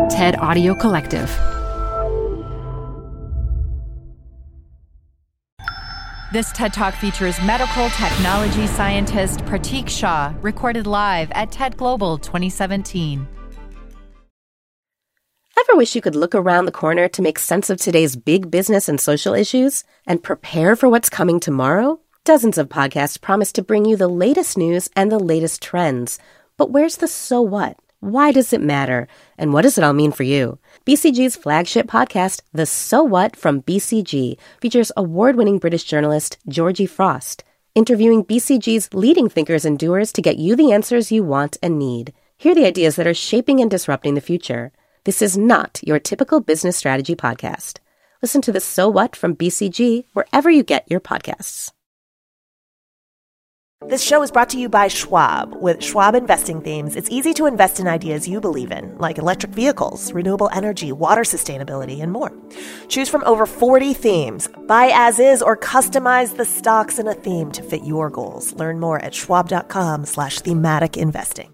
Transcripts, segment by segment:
TED Audio Collective. This TED Talk features medical technology scientist Pratik Shah, recorded live at TED Global 2017. Ever wish you could look around the corner to make sense of today's big business and social issues and prepare for what's coming tomorrow? Dozens of podcasts promise to bring you the latest news and the latest trends. But where's the so what? Why does it matter? And what does it all mean for you? BCG's flagship podcast, The So What from BCG, features award-winning British journalist Georgie Frost, interviewing BCG's leading thinkers and doers to get you the answers you want and need. Hear the ideas that are shaping and disrupting the future. This is not your typical business strategy podcast. Listen to The So What from BCG wherever you get your podcasts. This show is brought to you by Schwab. With Schwab investing themes, it's easy to invest in ideas you believe in, like electric vehicles, renewable energy, water sustainability, and more. Choose from over 40 themes. Buy as is or customize the stocks in a theme to fit your goals. Learn more at schwab.com/thematic investing.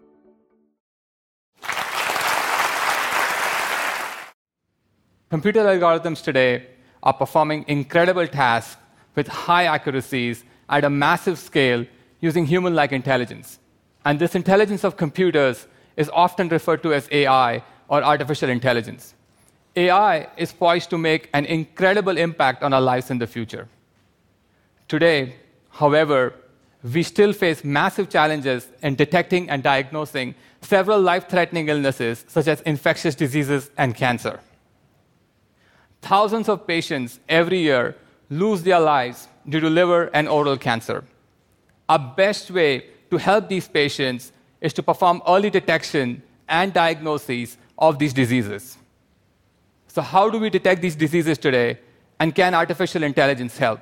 Computer algorithms today are performing incredible tasks with high accuracies at a massive scale using human-like intelligence. And this intelligence of computers is often referred to as AI, or artificial intelligence. AI is poised to make an incredible impact on our lives in the future. Today, however, we still face massive challenges in detecting and diagnosing several life-threatening illnesses, such as infectious diseases and cancer. Thousands of patients every year lose their lives due to liver and oral cancer. Our best way to help these patients is to perform early detection and diagnosis of these diseases. So how do we detect these diseases today, and can artificial intelligence help?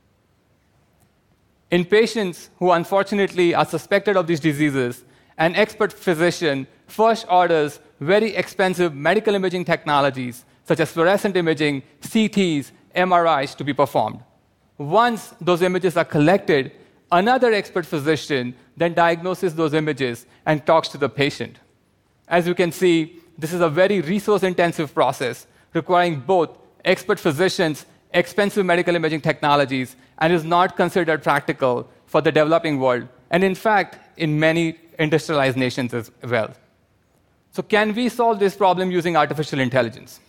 In patients who unfortunately are suspected of these diseases, an expert physician first orders very expensive medical imaging technologies, such as fluorescent imaging, CTs, MRIs, to be performed. Once those images are collected, another expert physician then diagnoses those images and talks to the patient. As you can see, this is a very resource-intensive process requiring both expert physicians, expensive medical imaging technologies, and is not considered practical for the developing world, and in fact, in many industrialized nations as well. So can we solve this problem using artificial intelligence?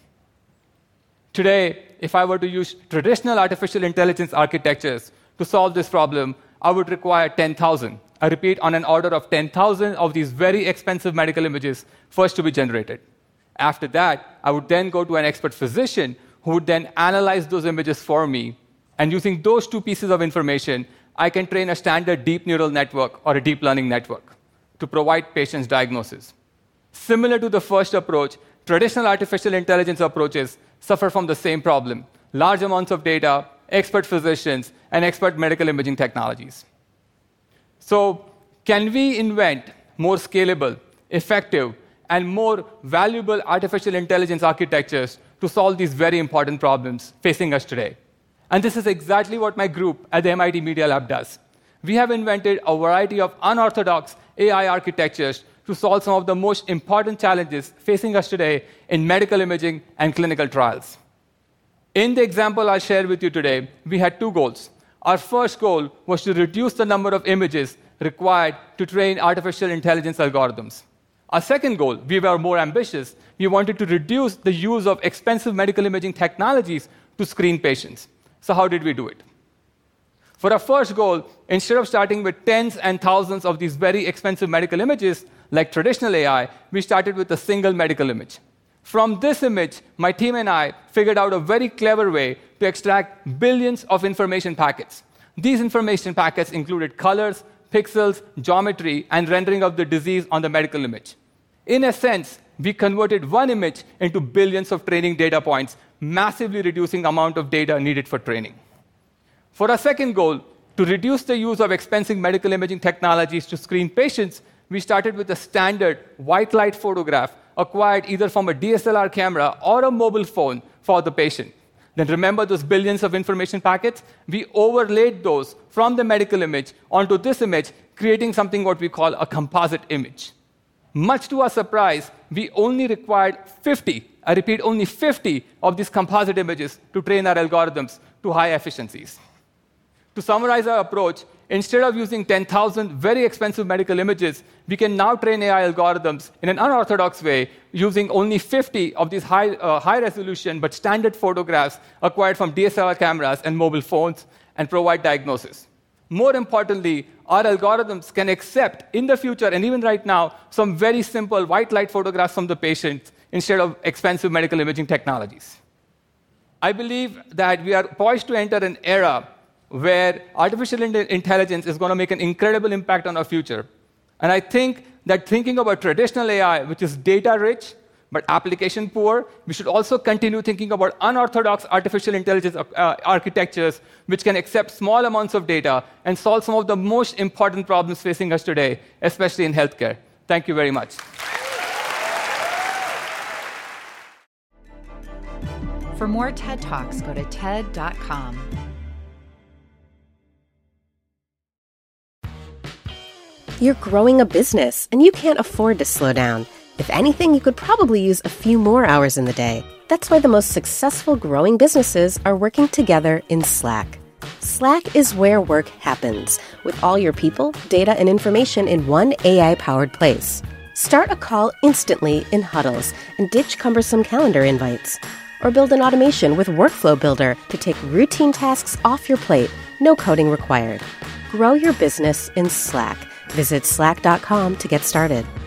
Today, if I were to use traditional artificial intelligence architectures to solve this problem, I would require 10,000. I repeat, on an order of 10,000 of these very expensive medical images first to be generated. After that, I would then go to an expert physician who would then analyze those images for me. And using those two pieces of information, I can train a standard deep neural network or a deep learning network to provide patients diagnosis. Similar to the first approach, traditional artificial intelligence approaches suffer from the same problem: large amounts of data, expert physicians, and expert medical imaging technologies. So, can we invent more scalable, effective, and more valuable artificial intelligence architectures to solve these very important problems facing us today? And this is exactly what my group at the MIT Media Lab does. We have invented a variety of unorthodox AI architectures to solve some of the most important challenges facing us today in medical imaging and clinical trials. In the example I'll share with you today, we had two goals. Our first goal was to reduce the number of images required to train artificial intelligence algorithms. Our second goal, we were more ambitious. We wanted to reduce the use of expensive medical imaging technologies to screen patients. So how did we do it? For our first goal, instead of starting with tens and thousands of these very expensive medical images, like traditional AI, we started with a single medical image. From this image, my team and I figured out a very clever way to extract billions of information packets. These information packets included colors, pixels, geometry, and rendering of the disease on the medical image. In a sense, we converted one image into billions of training data points, massively reducing the amount of data needed for training. For our second goal, to reduce the use of expensive medical imaging technologies to screen patients, we started with a standard white light photograph acquired either from a DSLR camera or a mobile phone for the patient. Then remember those billions of information packets? We overlaid those from the medical image onto this image, creating something what we call a composite image. Much to our surprise, we only required 50, I repeat, only 50 of these composite images to train our algorithms to high efficiencies. To summarize our approach, instead of using 10,000 very expensive medical images, we can now train AI algorithms in an unorthodox way using only 50 of these high-resolution but standard photographs acquired from DSLR cameras and mobile phones and provide diagnosis. More importantly, our algorithms can accept, in the future and even right now, some very simple white light photographs from the patient instead of expensive medical imaging technologies. I believe that we are poised to enter an era where artificial intelligence is going to make an incredible impact on our future. And I think that thinking about traditional AI, which is data-rich but application-poor, we should also continue thinking about unorthodox artificial intelligence architectures which can accept small amounts of data and solve some of the most important problems facing us today, especially in healthcare. Thank you very much. For more TED Talks, go to TED.com. You're growing a business, and you can't afford to slow down. If anything, you could probably use a few more hours in the day. That's why the most successful growing businesses are working together in Slack. Slack is where work happens, with all your people, data, and information in one AI-powered place. Start a call instantly in huddles and ditch cumbersome calendar invites. Or build an automation with Workflow Builder to take routine tasks off your plate, no coding required. Grow your business in Slack. Visit slack.com to get started.